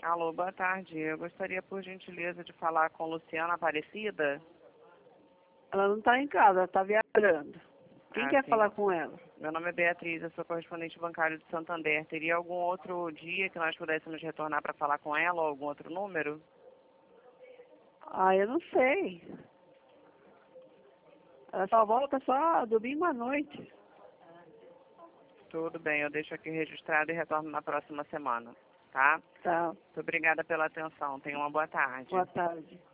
Alô, boa tarde. Eu gostaria, por gentileza, de falar com Luciana Aparecida. Ela não está em casa, ela está viajando. Quem quer Sim. falar com ela? Meu nome é Beatriz, eu sou correspondente bancário de Santander. Teria algum outro dia que nós pudéssemos retornar para falar com ela ou algum outro número? Ah, eu não sei. Ela só volta só domingo à noite. Tudo bem, eu deixo aqui registrado e retorno na próxima semana, tá? Tá, Muito obrigada pela atenção. Tenha uma boa tarde. boa tarde.